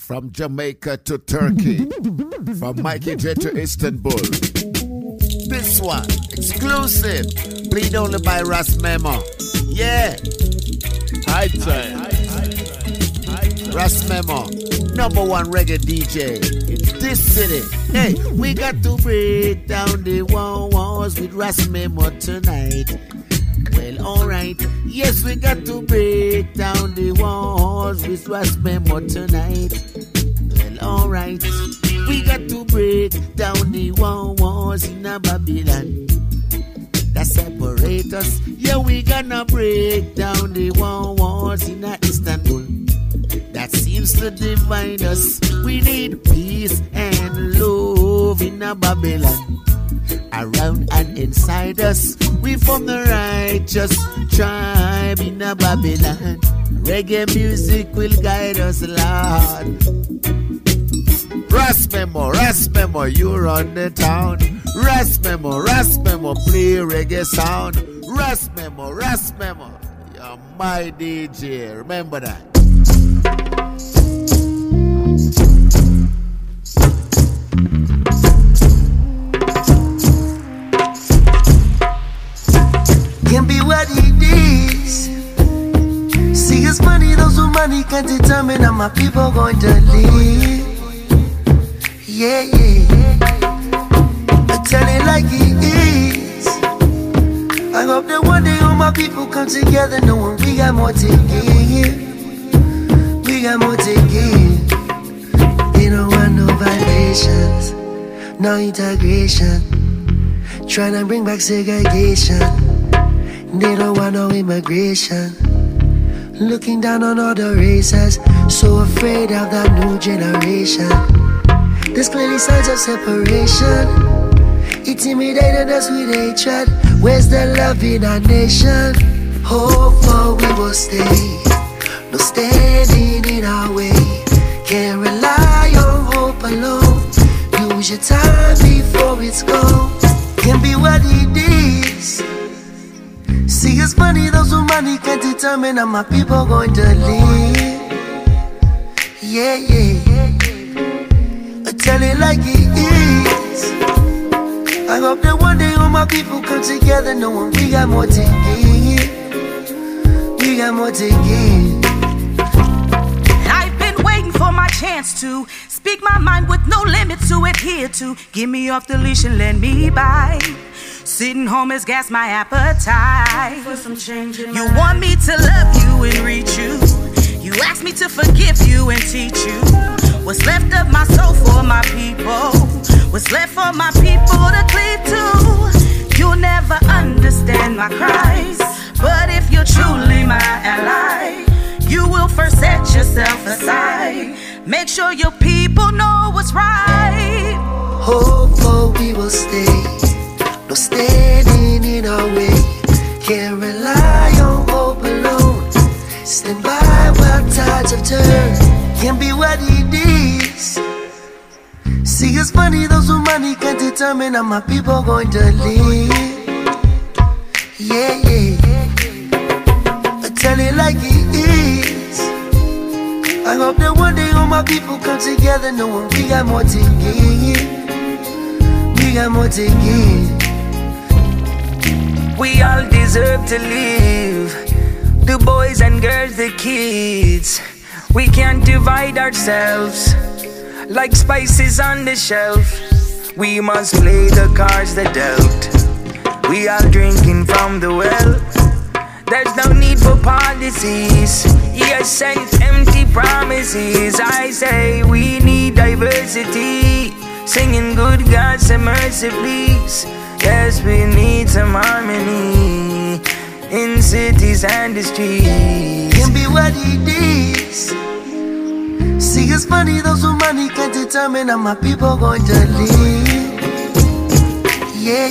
From Jamaica to Turkey. From Mikey J to Istanbul. This one, exclusive. Played only by Ras Memo. Yeah. High time. Ras Memo, #1 reggae DJ in this city. Hey, we got to break down the walls with Ras Memo tonight. Well, alright. Yes, we got to break down the walls with Ras Memo tonight. Well, alright. We got to break down the walls in a Babylon that separate us. Yeah, we gonna break down the walls in a Istanbul that seems to divide us. We need peace and love in a Babylon around and inside us. We from the righteous tribe in a Babylon. Reggae music will guide us, Lord. Ras Memo, you run the town. Ras Memo, play reggae sound. Ras Memo, you're my DJ. Remember that. Can be what it is. See, it's money, those who money can determine how my people going to live. Yeah. I tell it like it is. I hope that one day all my people come together knowing we got more to give. We got more to give. They don't want no violations, no integration. Trying to bring back segregation. They don't want no immigration. Looking down on all the races, so afraid of that new generation. There's clearly signs of separation, intimidating us with hatred. Where's the love in our nation? Hope for we will stay, no standing in our way. Can't rely on hope alone. Use your time before it's gone. Can be what it is. See, it's funny, those who money can determine how my people going to live. Yeah. I tell it like it is. I hope that one day all my people come together knowing we got more to give. We got more to give. I've been waiting for my chance to speak my mind with no limit to adhere to. Get me off the leash and let me by. Sitting home has gassed my appetite. For some change in you want me to love you and reach you. You ask me to forgive you and teach you. What's left of my soul for my people. What's left for my people to cleave to. You'll never understand my cries, but if you're truly my ally, you will first set yourself aside. Make sure your people know what's right. Hope for we will stay, no standing in our way. Can't rely on hope alone. Stand by while tides have turned. Can be what it is. See, it's funny, those who money can determine how my people going to live. Yeah. I tell it like it is. I hope that one day all my people come together knowing we got more to give. We got more to give. We all deserve to live. The boys and girls, the kids. We can't divide ourselves like spices on the shelf. We must play the cards that dealt. We are drinking from the well. There's no need for policies. Yes, and empty promises. I say we need diversity. Singing good God, some mercy please. Yes, we need some harmony in cities and the streets. Can be what it is. See, it's funny, those who money can determine how my people going to live. Yeah.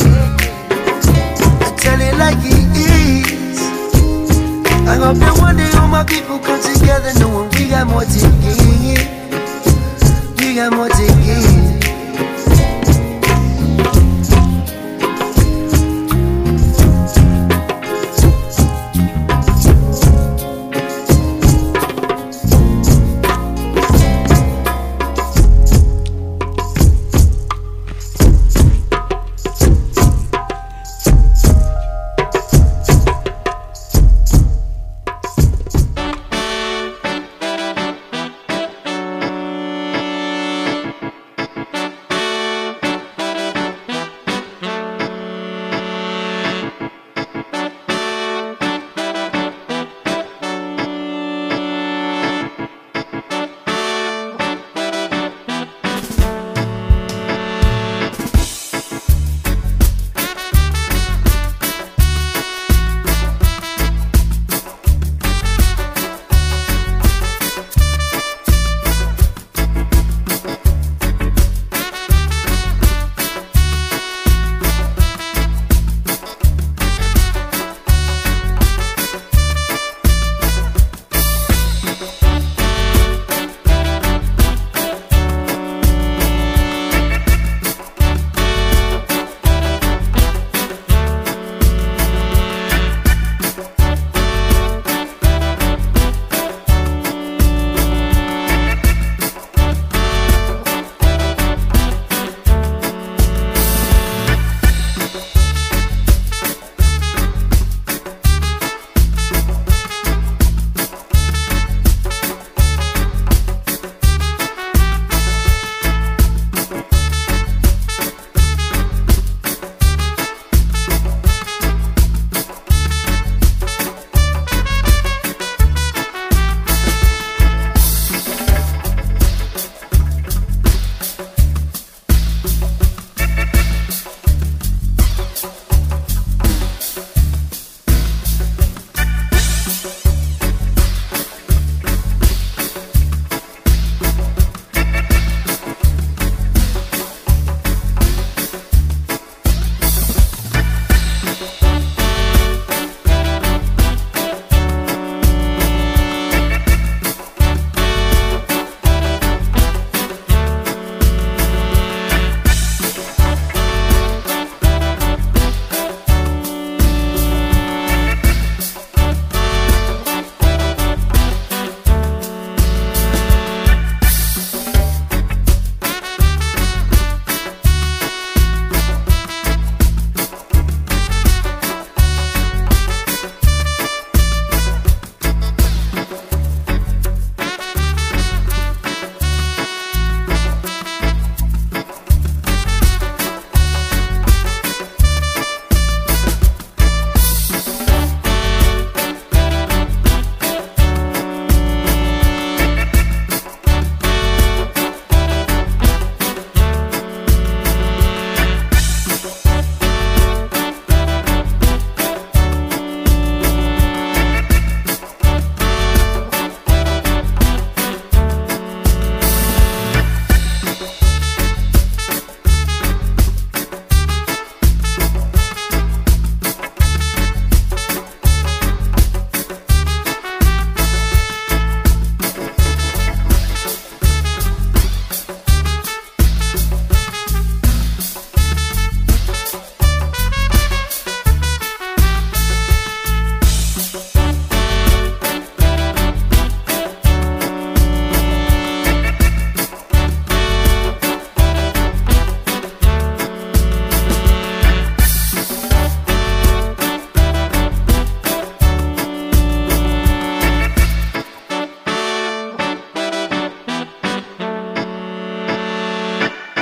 I tell it like it is. I hope that one day all my people come together knowing we got more to give. We got more to give.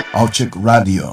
Alchik Radio.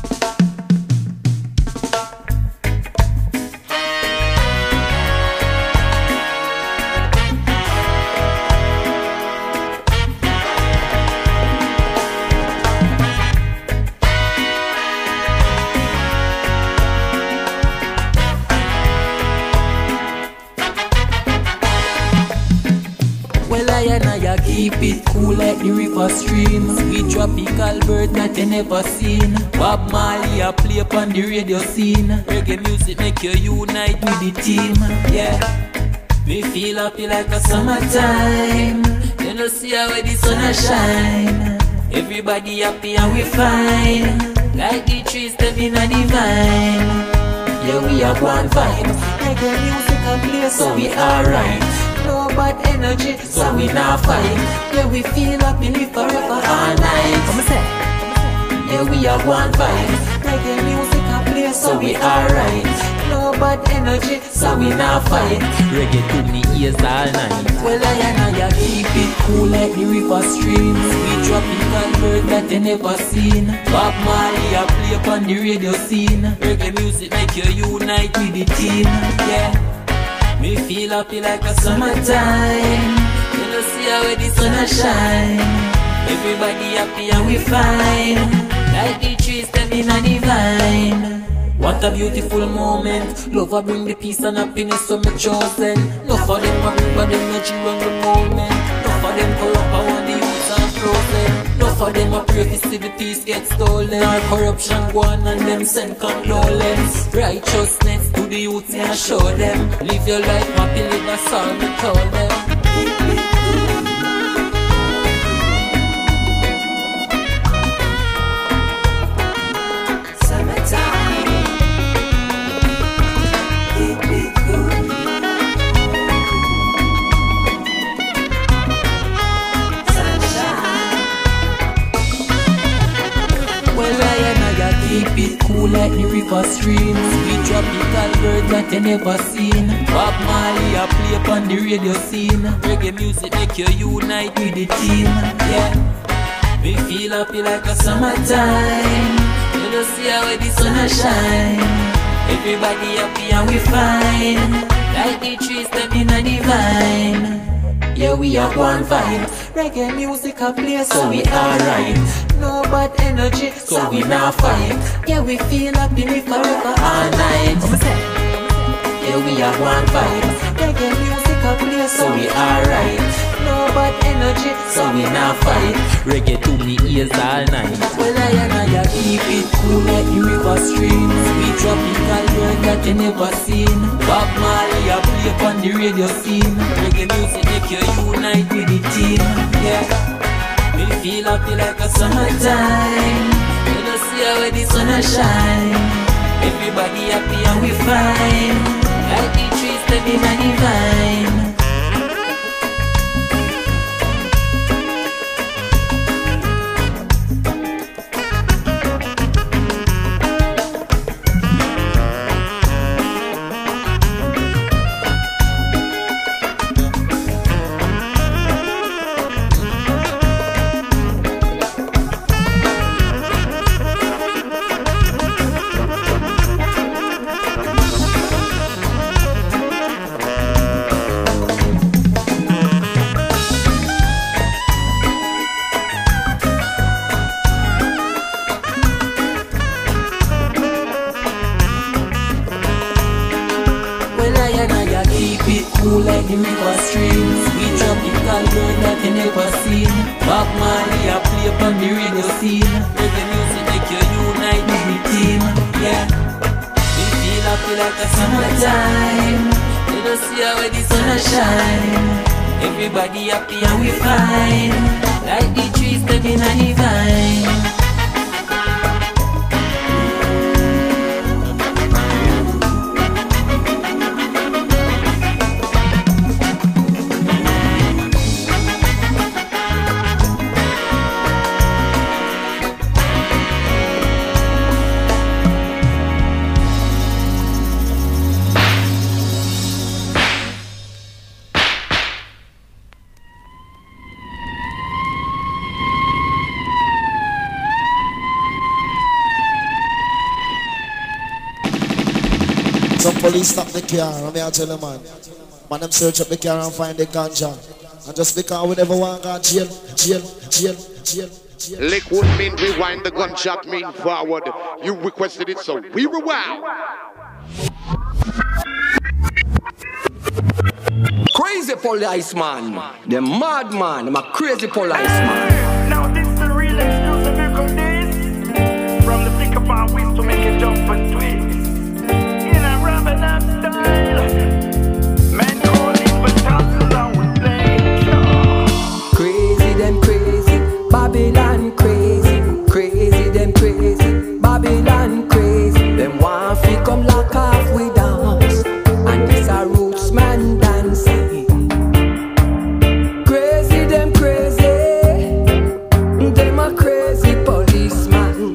Keep it cool like the river stream. Sweet tropical bird that you never seen. Bob Marley a play upon the radio scene. Reggae music make you unite with the team. Yeah, me feel happy like a summertime. You know see how the sun a shine. Everybody happy and we fine. Like the trees stepping on the vine. Yeah, we are one vibes. Reggae music a play so we alright. No bad energy, so we not fight. Yeah, we feel happy, live forever all night. Come say, yeah, we are one vibe. Reggae music and play, so we alright. No bad energy, so we not fight. Reggae to me ears all night. Well, I keep it cool like the river stream. Sweet tropical bird that you never seen. Bob Marley a play upon the radio scene. Reggae music make you unite with the team. Yeah. Me feel happy like a summertime. You know see how the sun a shine. Everybody happy and we fine. Like the trees standing on the vine. What a beautiful moment. Love a bring the peace and happiness so me chosen. No for them a bring bad energy on the moment. No for them corrupt I want the youths and frozen. No for them a pray to see the peace get stolen. Our corruption go on and them send condolence. Righteousness to the youths and show them. Live your life happily, that's all we tell them. Keep it cool like the river stream. Sweet tropical bird that you never seen. Bob Marley a play upon the radio scene. Reggae music make you unite with the team. Yeah, me feel happy like a summertime. You know see how the sun a shine. Everybody happy and we fine. Like the trees stepping on the vine. Yeah, we are one vibe. Reggae music a play so we alright. No bad energy, so we not fight. Yeah, we feel happy, live forever all night. Yeah, we are one vibe. Reggae music a play so we alright. No bad energy, so we not fight. Reggae to me ears all night. Well, I keep it cool like the river stream. Sweet tropical bird that you never seen. Bob Marley a play upon the radio scene. Reggae music make you unite with the team. Yeah. Me feel happy like a summertime. You know see how the sun a shine. Everybody happy and we fine. Like the trees stepping on the vine. Like the river stream. Sweet tropical bird that you never seen. Bob Marley a play upon the radio scene. Reggae music make you unite with the team. Yeah, we feel happy like a summertime. You don't see how the sun a shine. Everybody happy and we fine. Like the trees stepping on the vine. Some police stop the car, and me I tell them, man, them search up the car and find the ganja. And just because we never want to go jail. Liquid mean rewind, the gunshot mean forward. You requested it, so we rewound. Crazy policeman, the madman, I'm a crazy policeman. Now this is the real exclusive record this. From the flick of our wings to make it jump and twist. In a rabbit up style. Men calling for thousands and we play. Crazy, them crazy, Babylon crazy. Crazy, them crazy, Babylon crazy. Them want fi come lock off we dance. And this a roots man dancing. Crazy, them crazy. Them a crazy policeman.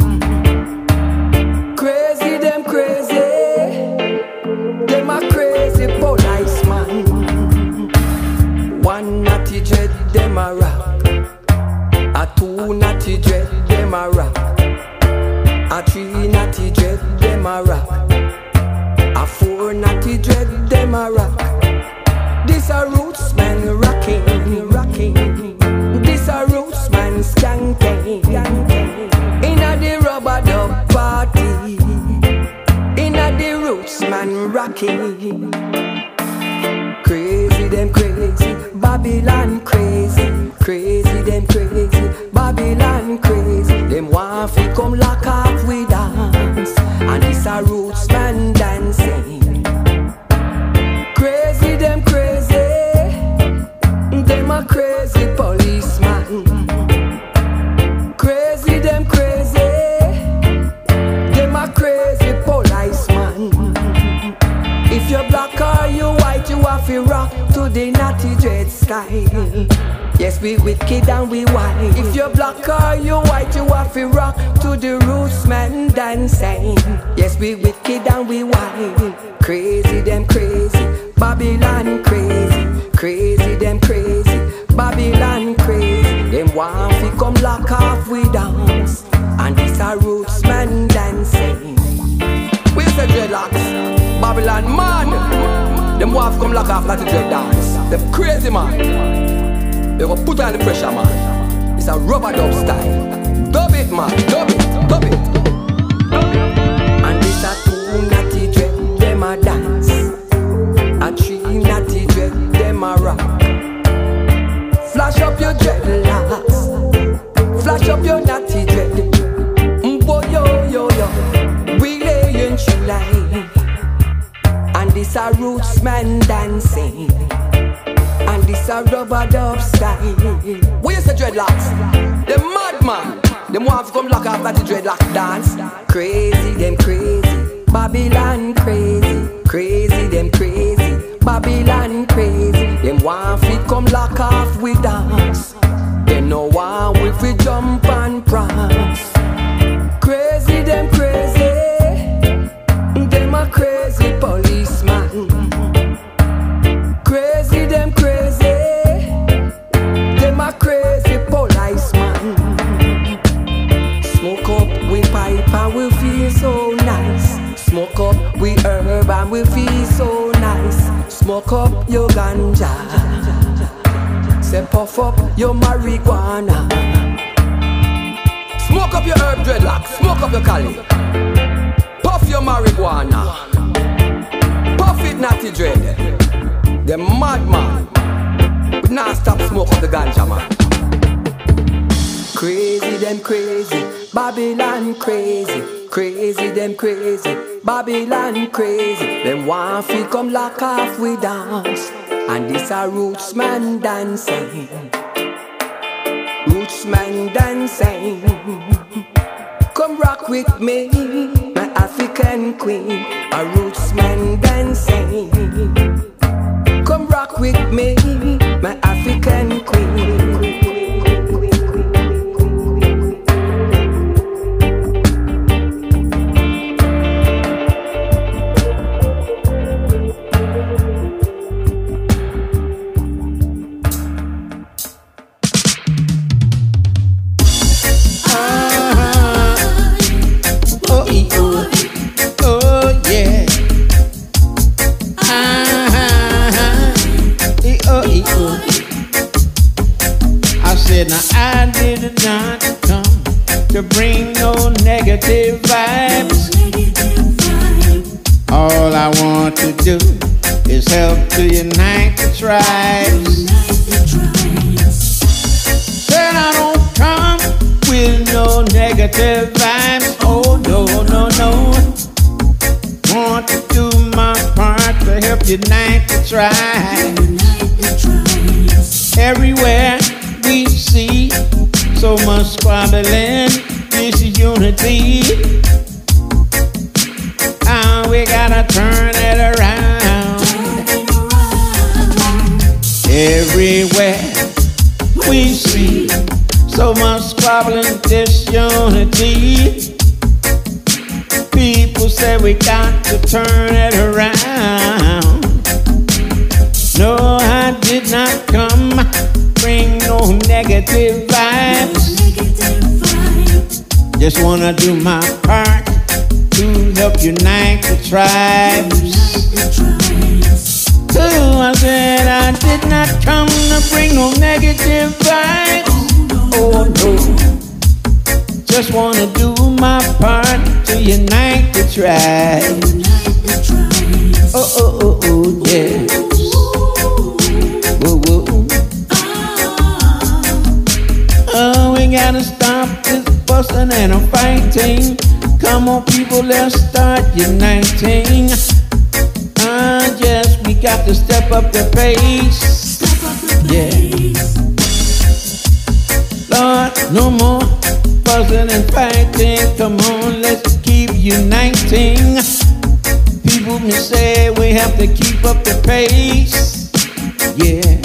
Crazy, them crazy. Them a crazy policeman. One natty dread, them a rock. A two natty dread, them a rock. A three natty dread, them a rock. A four natty dread, them a rock. This a roots man rocking. This a roots man skanking. Inna the rubber dub party. Inna the roots man rocking. Crazy, them crazy, Babylon crazy. Crazy, them crazy, Babylon crazy. Them want fi come lock off we dance. And this a roots man dancing. Crazy, them crazy. Them a crazy policeman. Crazy, them crazy. Them a crazy policeman. If you're black or you white, you have to rock to the natty dread style. Yes, we wicked and we wild. If you're black or you white, you have to rock to the roots man dancing. Yes, we wicked and we wild. Crazy, them crazy, Babylon crazy. Crazy, them crazy, Babylon crazy. Them want fi come lock off we dance. And this a roots man dancing. We say dreadlocks, Babylon man. Them want fi come lock off like the dread dance. Them crazy man. They go put on the pressure, man. It's a rubber dub style. Dub it, man. Dub it. Dub it. And this a two natty dread, them a dance. A three natty dread, them a rock. Flash up your dreadlocks. Flash up your natty dread. Boy, yo, yo, yo. We lay in July. And this a roots man dancing. And this a rubber dub style. We say dreadlocks. The madman. Them want to come lock off like the dreadlock dance. Crazy, them crazy. Babylon crazy. Crazy, them crazy. Babylon crazy. Them want to come lock off we dance. Them no want we fi jump and prance. Crazy, them crazy. Them a crazy policeman. Crazy, them crazy. Them a crazy policeman. Smoke up, we pipe and we feel so nice. Smoke up, we herb and we feel so nice. Smoke up your ganja. Say puff up your marijuana. Smoke up your herb dreadlocks. Smoke up your cali. Puff your marijuana. Puff it natty dread. The madman. We not stop smoke up the ganja, man. Crazy, them crazy, Babylon crazy. Crazy, them crazy, Babylon crazy. Them want fi come lock off we dance. And this a roots man dancing. Roots man dancing. Come rock with me, my African queen. A roots man dancing. Come rock with me, my African queen. I did not come to bring no negative vibes. All I want to do is help to unite the tribes. Said I don't come with no negative vibes. Oh no, no, no. Want to do my part to help unite the tribes. Everywhere we see so much squabbling, disunity. We gotta turn it around. Everywhere we see so much squabbling, disunity. People say we got to turn it around. No, I did not come bring no negative vibes. Just wanna do my part to help unite the tribes. So I said I did not come to bring no negative vibes. Oh no, just wanna do my part to unite the tribes. Oh, oh, oh, oh, yeah. Whoa, whoa. Oh, we gotta stop this busting and a fighting. Come on, people, let's start uniting. Yes, we got to step up the pace. Yeah. Lord, no more fussing and fighting. Come on, let's keep uniting. People may say we have to keep up the pace. Yes.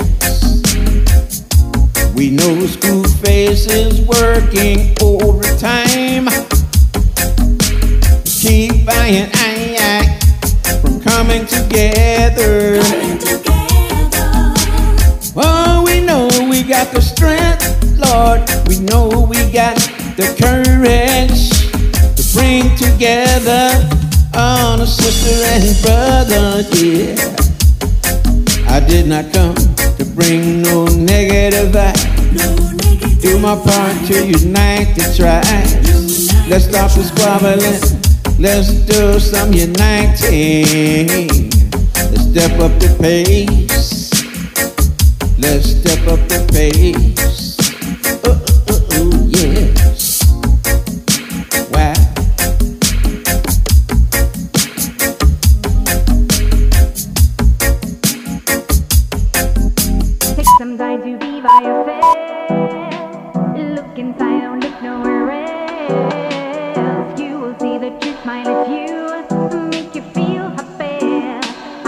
We know school faces working overtime. Keep buying from coming together. Oh, we know we got the strength, Lord. We know we got the courage to bring together all the sister and brother. Yeah, I did not come to bring no negative vibe. Do my part to unite the tribes. Let's stop the squabbling. Let's do some uniting. Let's step up the pace. Let's step up the pace. Yes. Wow. Take some time to be by yourself. Look inside, don't look nowhere else. You will see the truth smile at you, make you feel happy,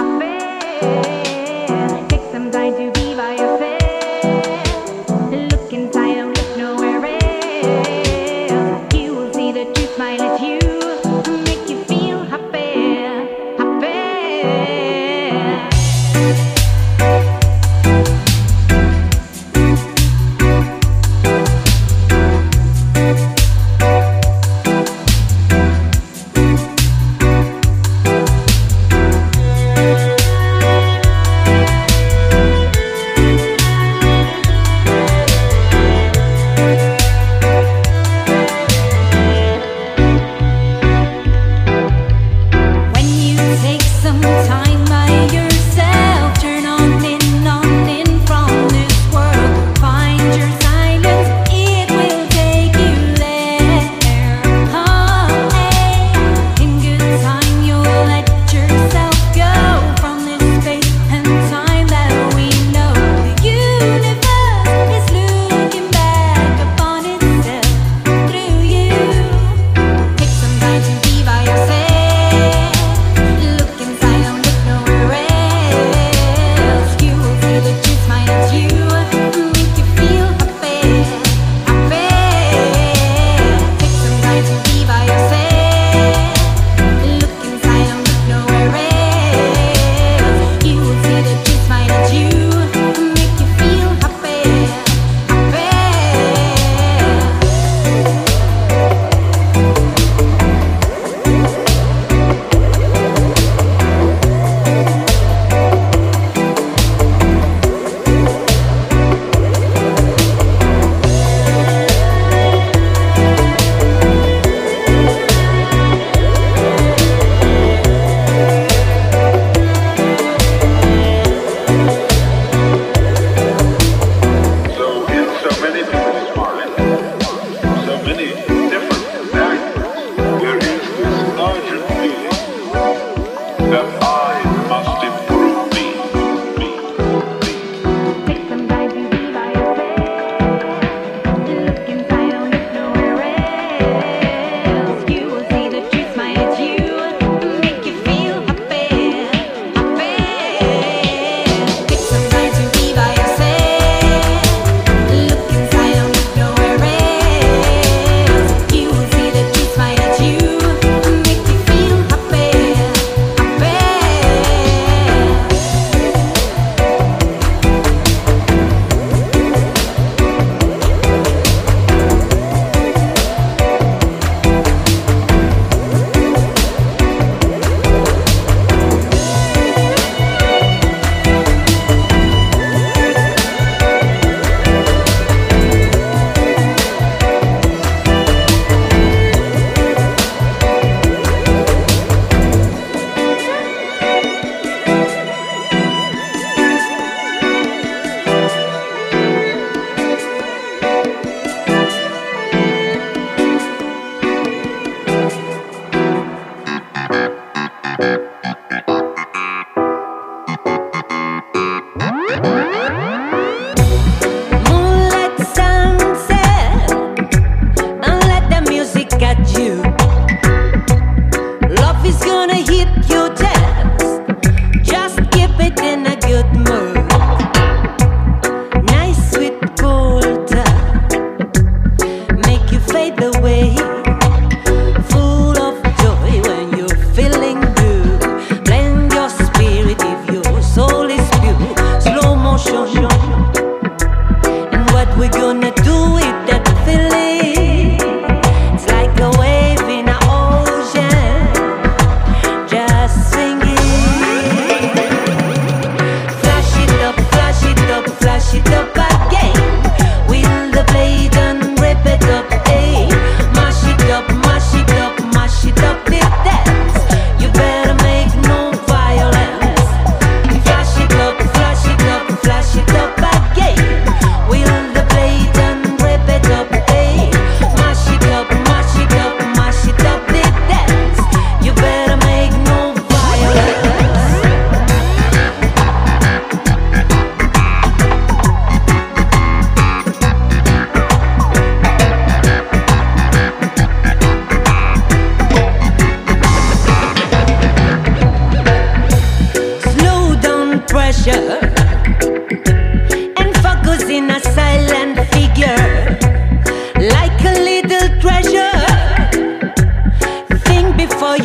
happy. Take some time to be by yourself. Look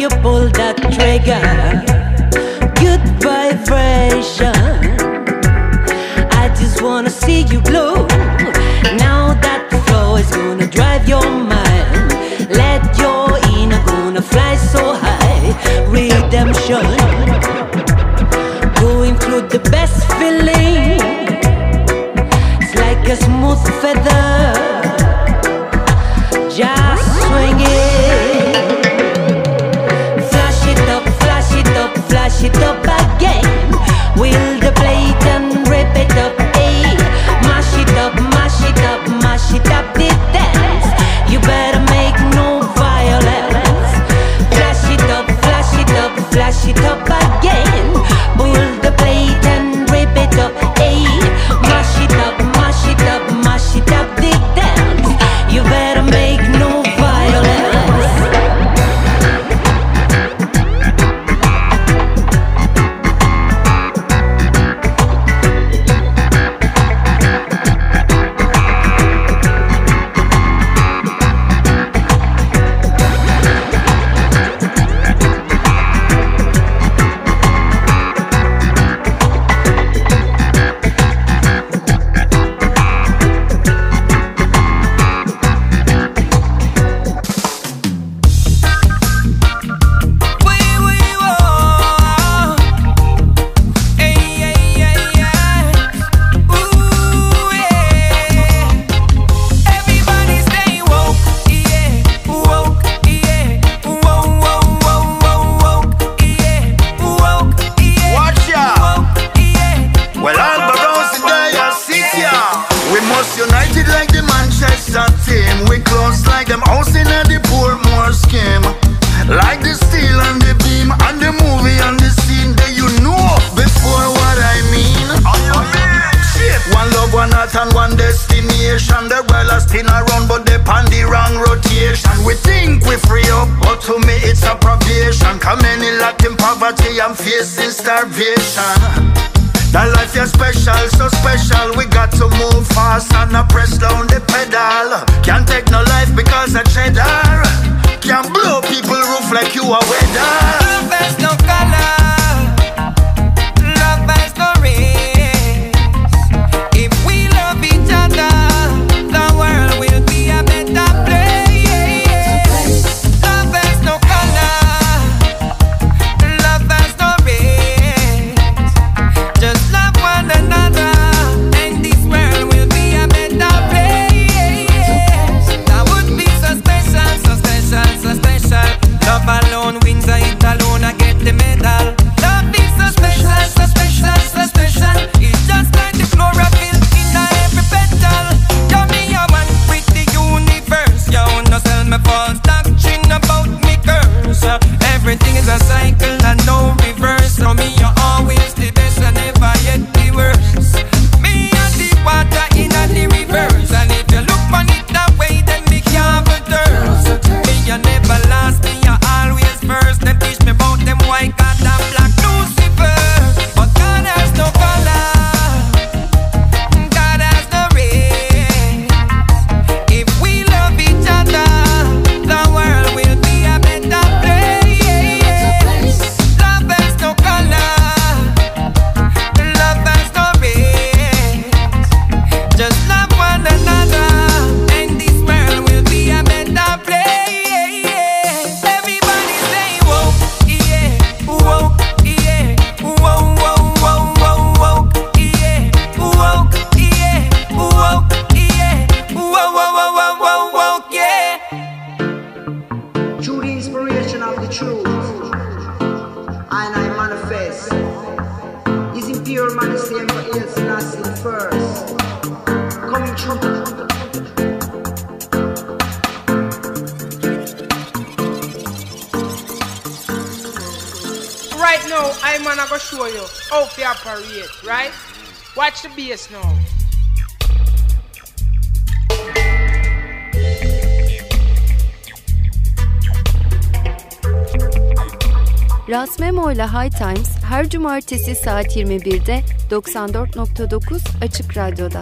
you pull that trigger, good vibration. I just wanna see you glow. Now that the flow is gonna drive your mind. Let your inner gonna fly so high. Redemption, going through the best feeling. It's like a smooth feather, just swing it. Flash it up, flash it up, flash it up again. Wheel the plate and rip it up, ayy. Mash it up, mash it up, mash it up the dance. You better make no violence. Flash it up, flash it up, flash it up again. Wheel the plate and rip it up, ayy. Mash it up, mash it up, mash it up the dance. You better make no violence. I'm facing starvation. That life is special, so special. We got to move fast and not press down the pedal. Can't take no life because of cheddar. Can't blow people roof like you are weather. Love has no color, love has no race. If we love each other, the world will be a better place. Love has no color, love has no race. Just love one another, and this world will be a better place. That would be so special, so special, so special. Love alone wins, it alone I get the medal. Love is so special, so special, so special. It's just like the chlorophyll in every petal. You're me a one with the universe. You no sell me false doctrine about me curse. Everything is a cycle and no reverse. So me you always the best and never yet the worst. Me and the water in the reverse. And if you look on it that way, then me can't return. Me you never last, me you always first. Them teach me about them white cat and black Lucifer. But God has no color, God has no race. If we love each other, the world will be a better place. Love has no color, love has no race. Just love one another, and this world will be a better place. Everybody say whoa, yeah, whoa, yeah, whoa, whoa, whoa, whoa, whoa, yeah, whoa, yeah, whoa, yeah, whoa, whoa, whoa, whoa, whoa, yeah. Through the inspiration of the truth, and I manifest. Is in pure modesty and for ears lasting first. Coming true. Right now, I'm gonna show you how to operate, right? Watch the bass now. Ras Memo ile High Times her cumartesi saat 21'de 94.9 Açık Radyo'da.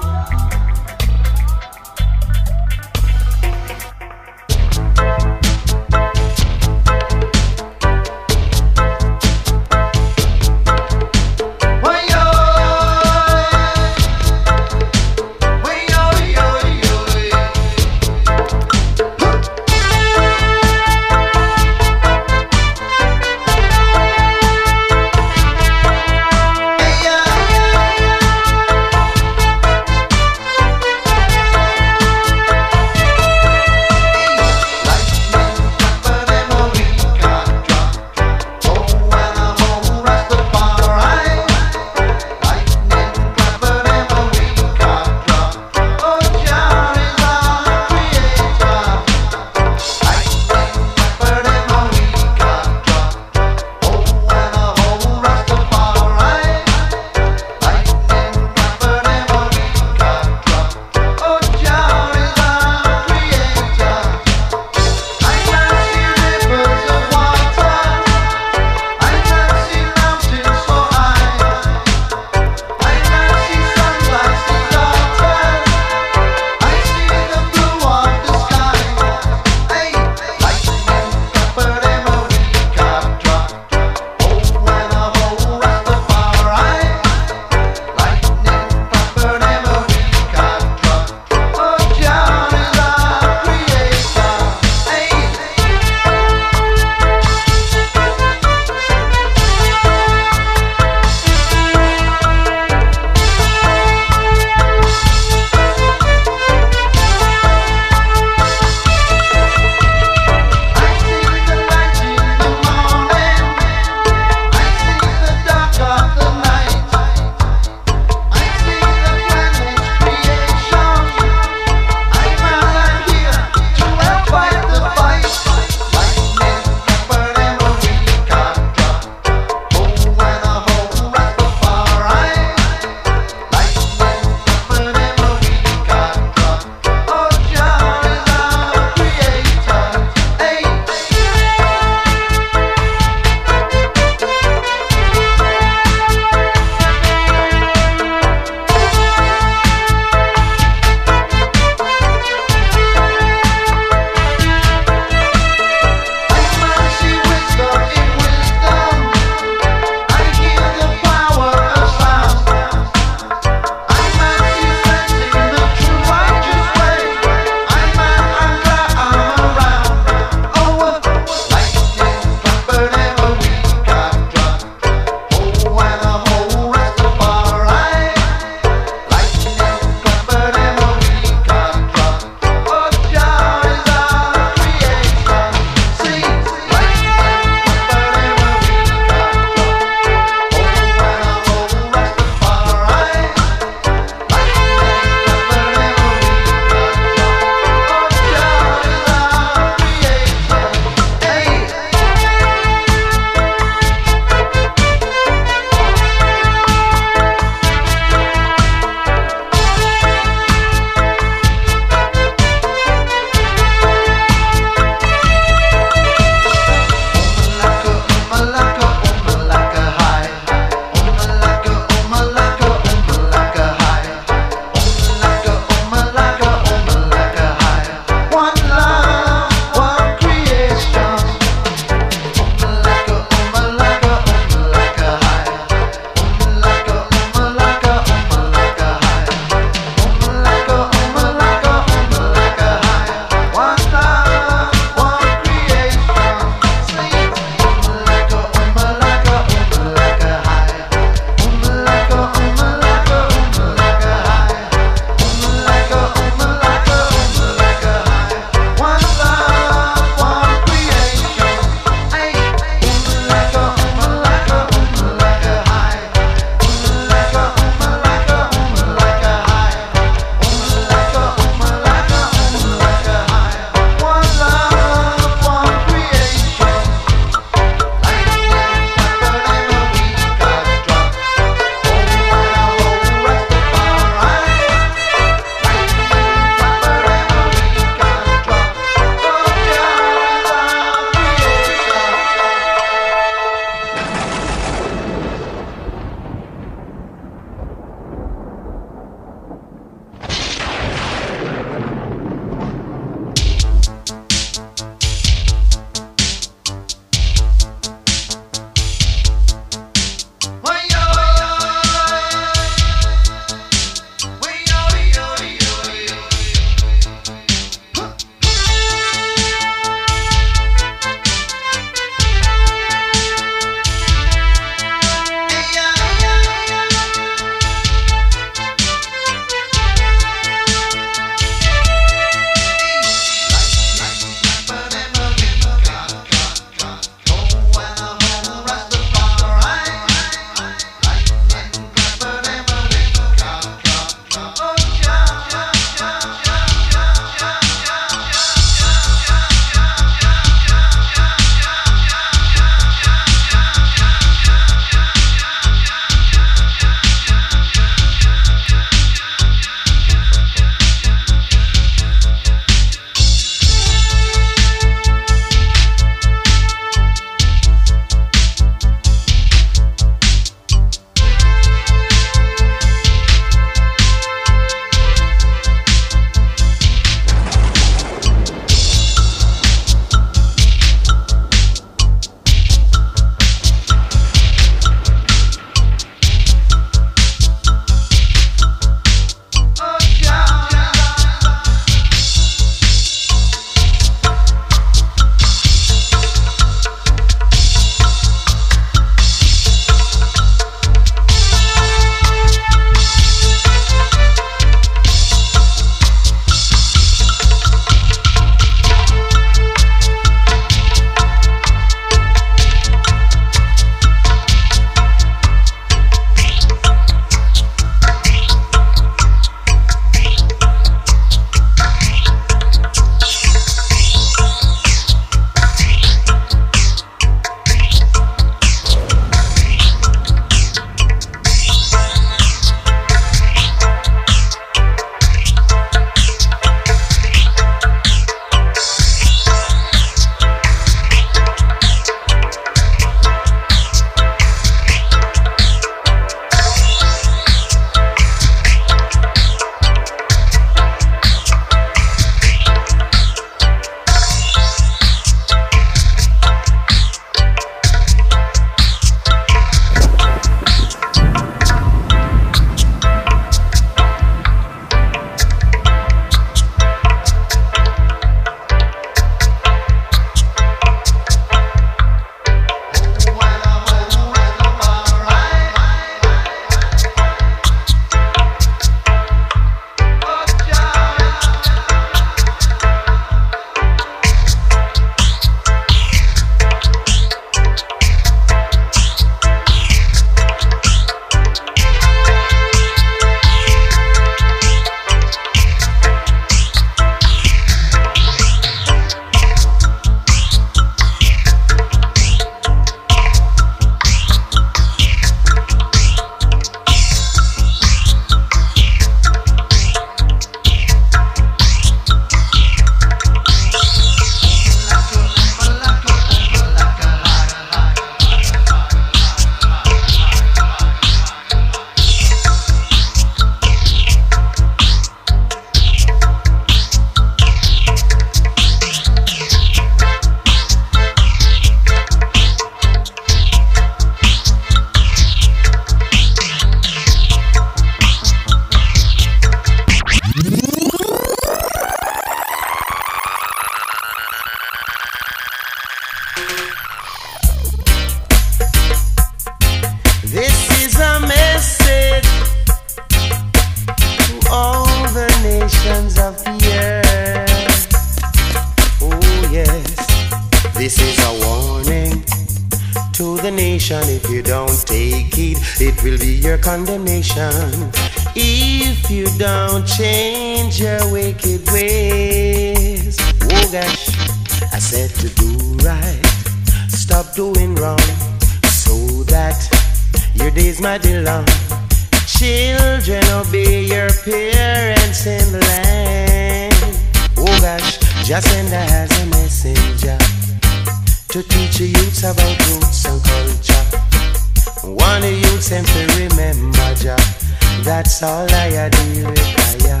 nation. If you don't take heed, it will be your condemnation. If you don't change your wicked ways. Oh gosh, I said to do right, stop doing wrong, so that your days might be long. Children, obey your parents in the land. Oh gosh, just send as a messenger to teach the youths about roots and culture. Want the youths them to remember Jah. That's all I do require.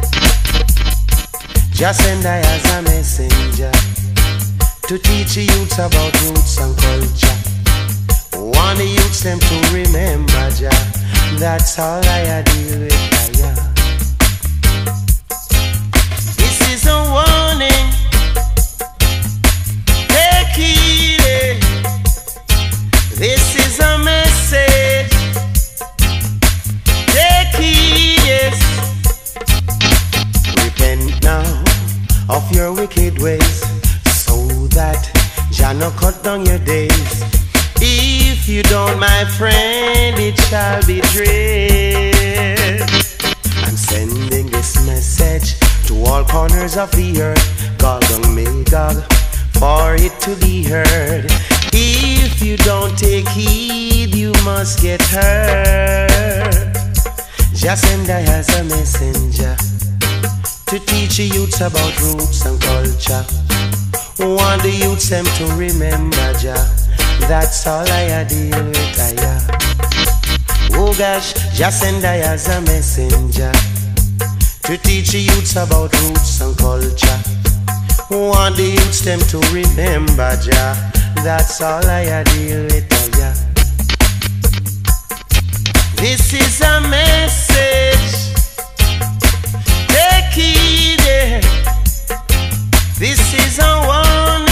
Just send I as a messenger to teach the youths about roots and culture. Want the youths them to remember Jah. That's all I do require. This is a warning. Take heed. This is a message. Take heed, yes. Repent now of your wicked ways, so that Jah no cut down your days. If you don't, my friend, it shall be dread. I'm sending this message to all corners of the earth, Gog and Magog, for it to be heard. If you don't take heed, you must get hurt. Just send I as a messenger to teach the youths about roots and culture. Want the youths them to remember Jah. That's all I deal with, oh gosh, just send I as a messenger to teach the youths about roots and culture. Want the youths them to remember Jah. That's all I deal with, This is a message. Take heed, This is a warning.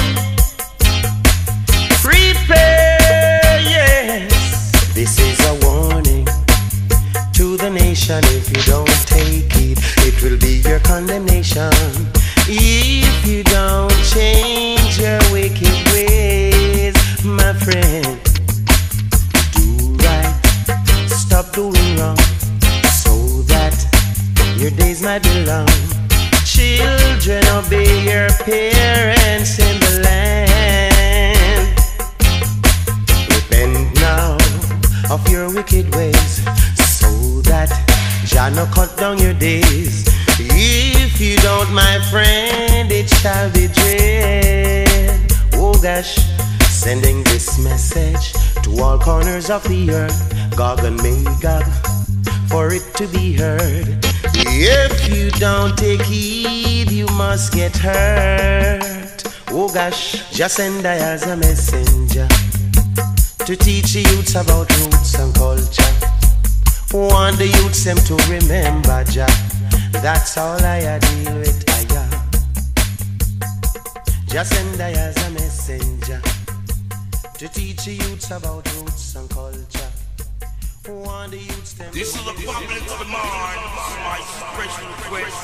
Prepare, yes. This is a warning to the nation. If you don't take it, it will be your condemnation. If you don't change your wicked ways, my friend, do right, stop doing wrong, so that your days might be long. Children, obey your parents in the land. Repent now of your wicked ways, so that Jah no cut down your days. If you don't, my friend, it shall be dread. Oh gosh, sending this message to all corners of the earth, Gog and Magog, for it to be heard. If you don't take heed, you must get hurt. Oh gosh, just send I as a messenger to teach the youths about roots and culture. Want the youths them to remember Jah. That's all I deal with, Just send I as a messenger to teach the youths about roots and culture. Want the youths them. This is a public demand, my special request.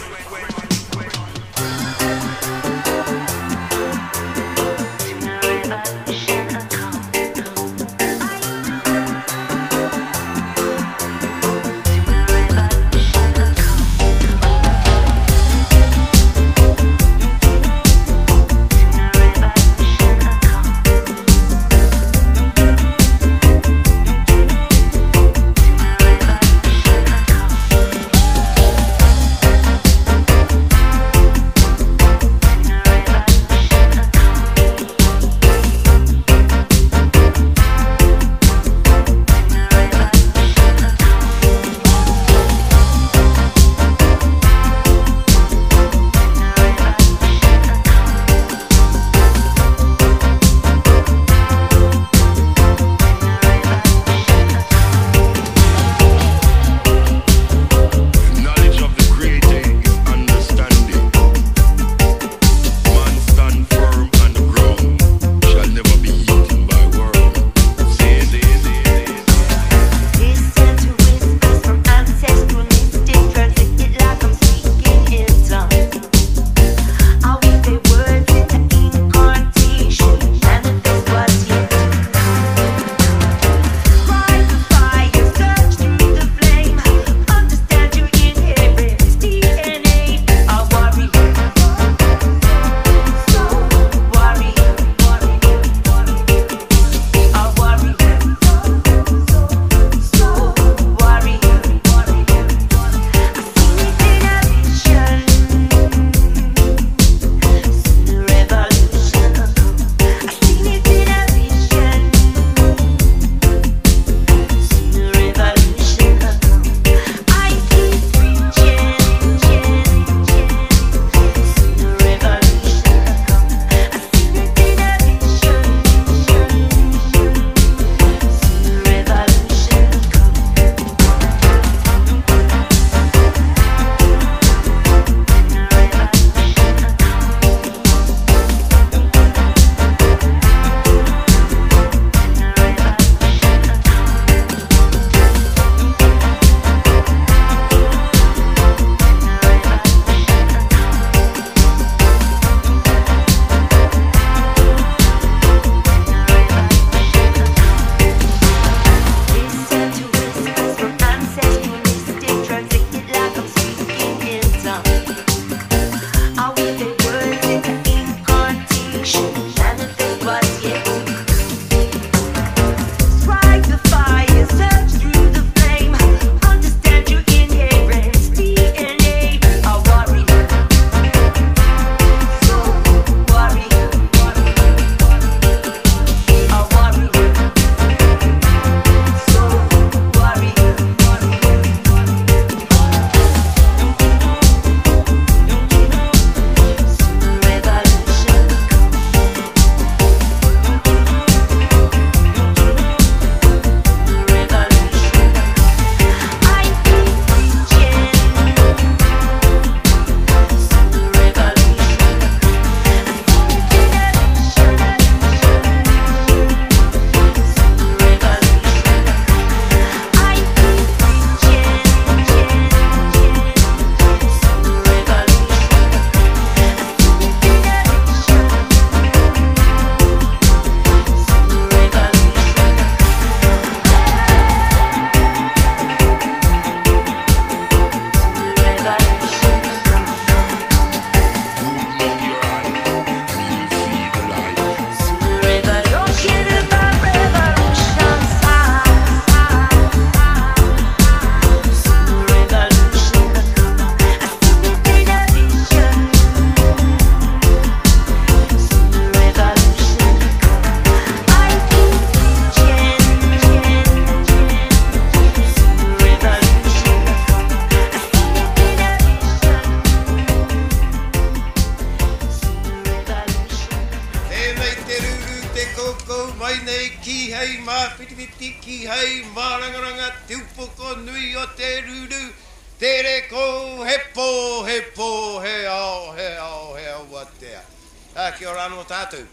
ki hei marangaranga tiupoko nui o te ruru. Te reko he po, he ao, watea. Kia ora anō tātou.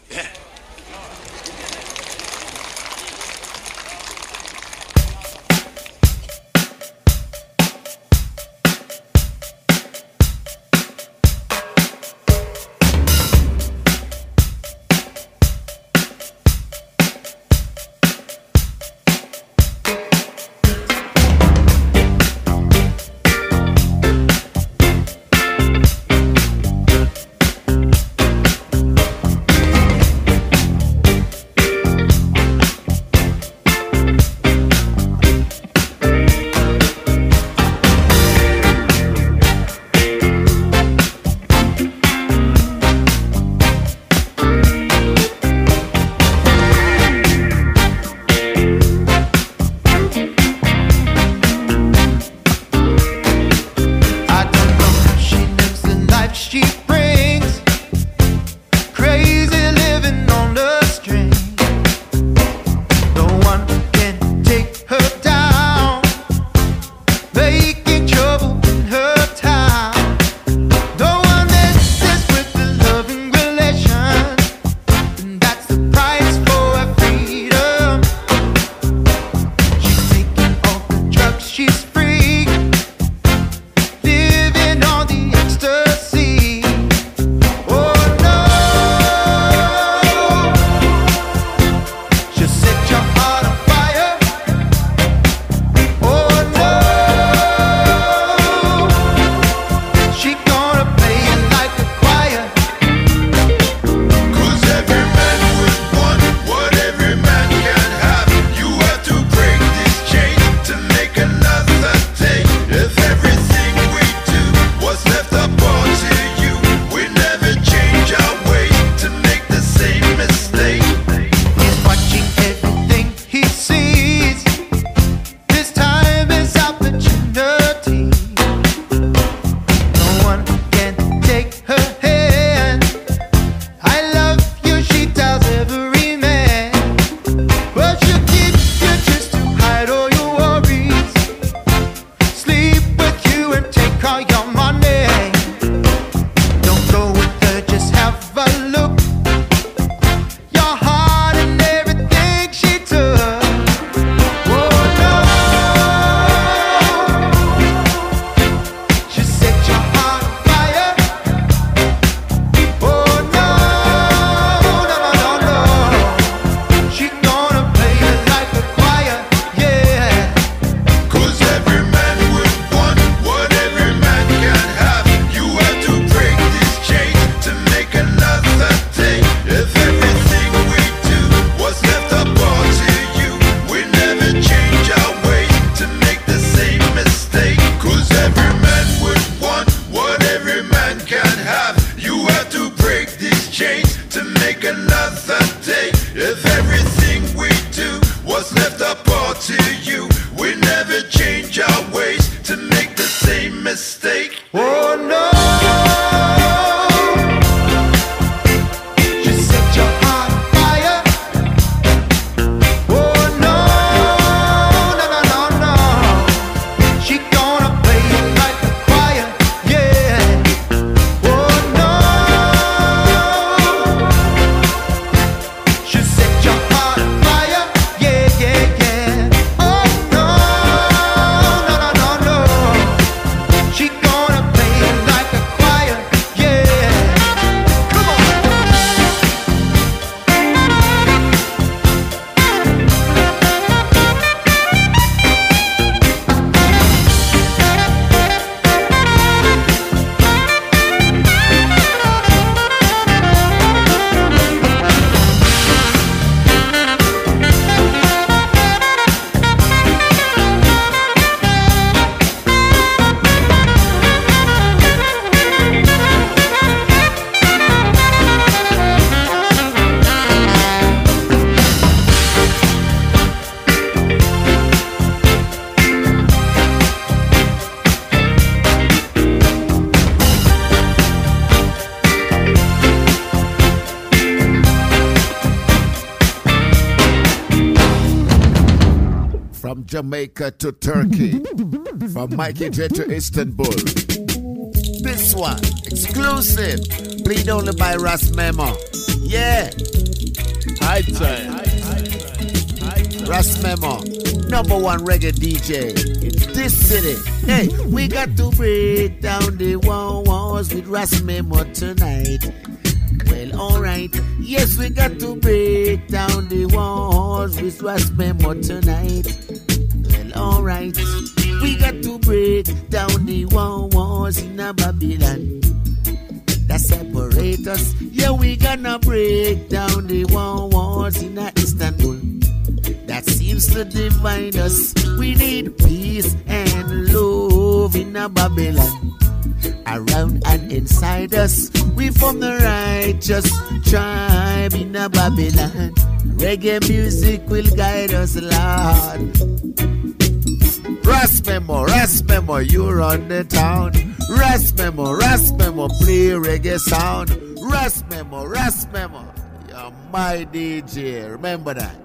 Jamaica to Turkey, from Mikey J to Istanbul. This one, exclusive, played only by Ras Memo. Yeah. High time. Ras Memo, #1 reggae DJ in this city. Hey, we got to break down the walls with Ras Memo tonight. Well, alright. Yes, we got to break down the walls with Ras Memo tonight. Well, alright. We got to break down the walls in Babylon that separate us. Yeah, we gonna break down the walls in Istanbul that seems to divide us. We need peace and love in Babylon, around and inside us. We from the righteous tribe in Babylon. Reggae music will guide us, Lord. Ras Memo, you run the town. Ras Memo, play reggae sound. Ras Memo, you're my DJ. Remember that.